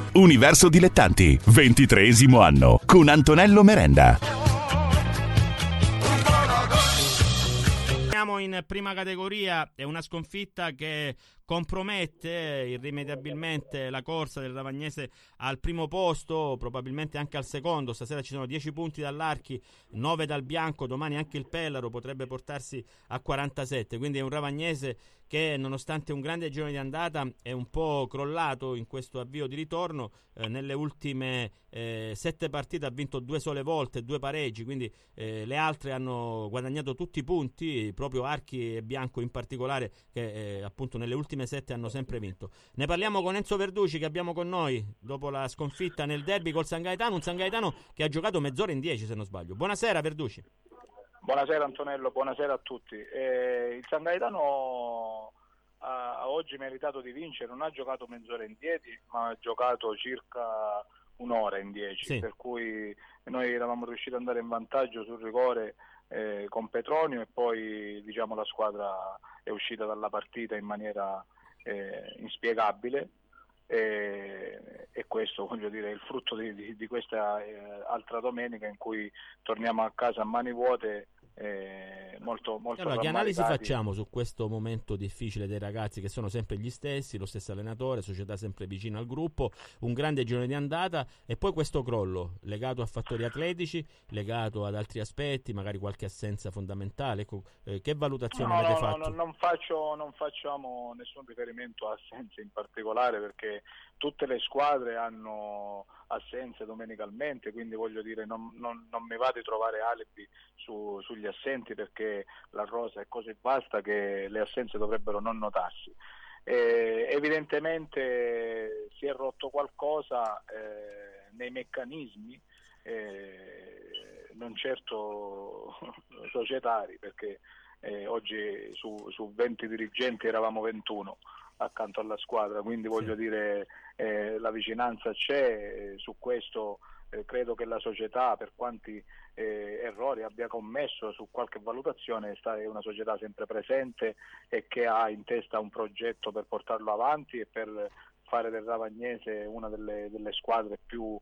Universo Dilettanti, 23° anno, con Antonello Merenda. Siamo in prima categoria, è una sconfitta che compromette irrimediabilmente la corsa del Ravagnese al primo posto, probabilmente anche al secondo. Stasera ci sono 10 punti dall'Archi, 9 dal Bianco, domani anche il Pellaro potrebbe portarsi a 47, quindi è un Ravagnese che nonostante un grande girone di andata è un po' crollato in questo avvio di ritorno. Nelle ultime 7 partite ha vinto 2 sole volte, 2 pareggi, quindi le altre hanno guadagnato tutti i punti, proprio Archi e Bianco in particolare, che appunto nelle ultime 7 hanno sempre vinto. Ne parliamo con Enzo Verducci, che abbiamo con noi dopo la sconfitta nel derby col San Gaetano, un San Gaetano che ha giocato mezz'ora in 10 se non sbaglio. Buonasera Verducci. Buonasera Antonello, buonasera a tutti. Il San Gaetano ha oggi meritato di vincere, non ha giocato mezz'ora in 10, ma ha giocato circa un'ora in 10, sì. Per cui noi eravamo riusciti ad andare in vantaggio sul rigore con Petronio, e poi diciamo la squadra è uscita dalla partita in maniera inspiegabile. E questo, voglio dire, è il frutto di questa altra domenica in cui torniamo a casa a mani vuote, molto allora, che analisi facciamo su questo momento difficile dei ragazzi, che sono sempre gli stessi, lo stesso allenatore, società sempre vicina al gruppo, un grande girone di andata e poi questo crollo legato a fattori atletici, legato ad altri aspetti, magari qualche assenza fondamentale? Che valutazione avete fatto? Non facciamo nessun riferimento a assenze in particolare, perché tutte le squadre hanno assenze domenicalmente, quindi voglio dire non mi va di trovare alibi sugli assenti, perché la rosa è così vasta che le assenze dovrebbero non notarsi. Evidentemente si è rotto qualcosa nei meccanismi, non certo societari, perché oggi su 20 dirigenti eravamo 21 accanto alla squadra, quindi voglio dire la vicinanza c'è, su questo credo che la società, per quanti errori abbia commesso su qualche valutazione, è una società sempre presente e che ha in testa un progetto per portarlo avanti e per fare del Ravagnese una delle squadre più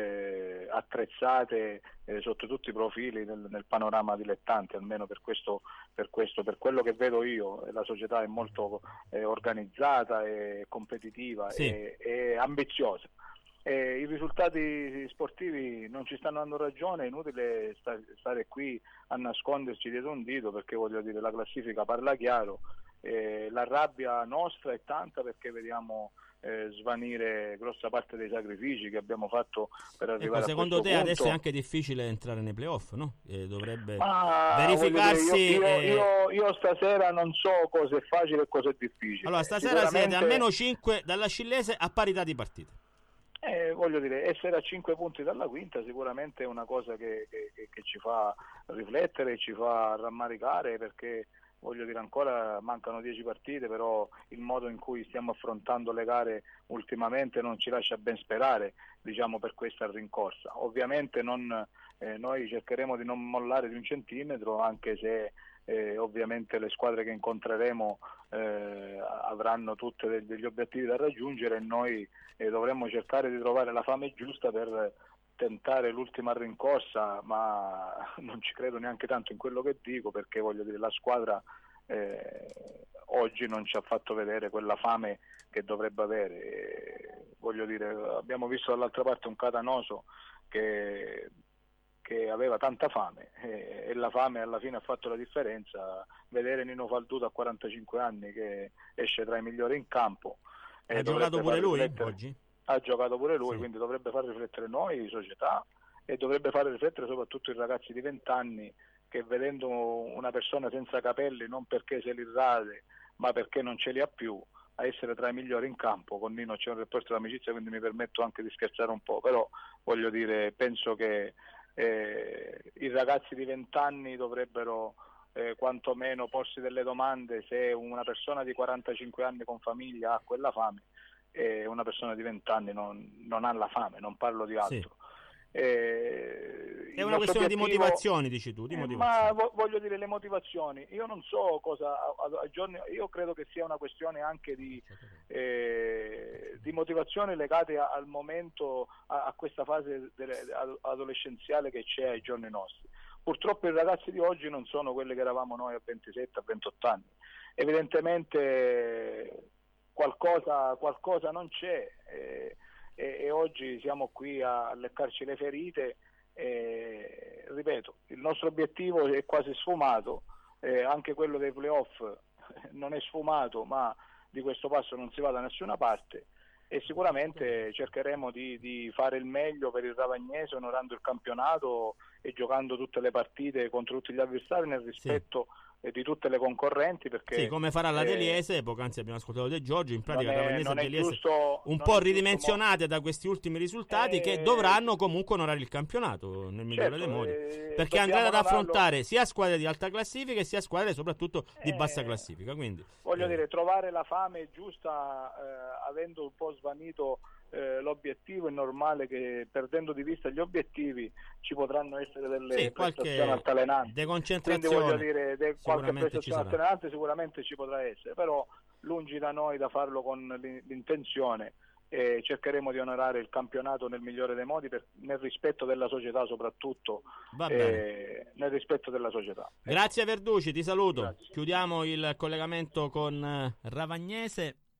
attrezzate sotto tutti i profili nel panorama dilettante, almeno per quello che vedo io. La società è molto organizzata, e competitiva, sì, e ambiziosa. I risultati sportivi non ci stanno dando ragione, è inutile stare qui a nasconderci dietro un dito, perché voglio dire la classifica parla chiaro. La rabbia nostra è tanta perché vediamo svanire grossa parte dei sacrifici che abbiamo fatto per arrivare a questo punto. Secondo te adesso è anche difficile entrare nei playoff, no? Dovrebbe verificarsi. Io stasera non so cosa è facile e cosa è difficile. Allora stasera siete a meno 5 dalla Scillese a parità di partite. Voglio dire, essere a 5 punti dalla quinta sicuramente è una cosa che ci fa riflettere, ci fa rammaricare, perché voglio dire ancora mancano 10 partite, però il modo in cui stiamo affrontando le gare ultimamente non ci lascia ben sperare, diciamo, per questa rincorsa. Ovviamente noi cercheremo di non mollare di un centimetro, anche se ovviamente le squadre che incontreremo avranno tutte degli obiettivi da raggiungere, e noi dovremmo cercare di trovare la fame giusta per tentare l'ultima rincorsa, ma non ci credo neanche tanto in quello che dico, perché voglio dire la squadra oggi non ci ha fatto vedere quella fame che dovrebbe avere. Voglio dire, abbiamo visto dall'altra parte un Catanoso che aveva tanta fame, e la fame alla fine ha fatto la differenza. Vedere Nino Falduto a 45 anni che esce tra i migliori in campo, ha giocato pure lui oggi? Ha giocato pure lui, sì. Quindi dovrebbe far riflettere noi, società, e dovrebbe fare riflettere soprattutto i ragazzi di 20 anni che, vedendo una persona senza capelli, non perché se li rade ma perché non ce li ha più, a essere tra i migliori in campo. Con Nino c'è un rapporto d'amicizia, quindi mi permetto anche di scherzare un po', però voglio dire, penso che i ragazzi di 20 anni dovrebbero quantomeno porsi delle domande, se una persona di 45 anni con famiglia ha quella fame e una persona di 20 anni non ha la fame, non parlo di altro. È una questione di motivazioni, dici tu, di motivazioni. Ma voglio dire, le motivazioni, io non so cosa a giorni, io credo che sia una questione anche di motivazioni legate al momento, a questa fase adolescenziale che c'è ai giorni nostri. Purtroppo i ragazzi di oggi non sono quelli che eravamo noi a 27, a 28 anni. Evidentemente qualcosa non c'è, e oggi siamo qui a leccarci le ferite. Ripeto, il nostro obiettivo è quasi sfumato, anche quello dei playoff non è sfumato, ma di questo passo non si va da nessuna parte, e sicuramente cercheremo di fare il meglio per il Ravagnese, onorando il campionato e giocando tutte le partite contro tutti gli avversari nel rispetto di tutte le concorrenti, perché sì, come farà la Deliese, poc'anzi abbiamo ascoltato De Giorgio, in pratica Ravagnese e Deliese giusto, un po' ridimensionate da questi ultimi risultati, che dovranno comunque onorare il campionato nel migliore dei modi, perché andranno ad affrontare sia squadre di alta classifica sia squadre soprattutto di bassa classifica, quindi voglio dire, trovare la fame giusta, avendo un po' svanito l'obiettivo, è normale che perdendo di vista gli obiettivi ci potranno essere delle prestazioni altalenanti, deconcentrazione, quindi voglio dire, qualche prestazione altalenante sicuramente ci potrà essere, però lungi da noi da farlo con l'intenzione, e cercheremo di onorare il campionato nel migliore dei modi, nel rispetto della società, soprattutto nel rispetto della società. Grazie Verducci, ti saluto. Grazie. Chiudiamo il collegamento con Ravagnese.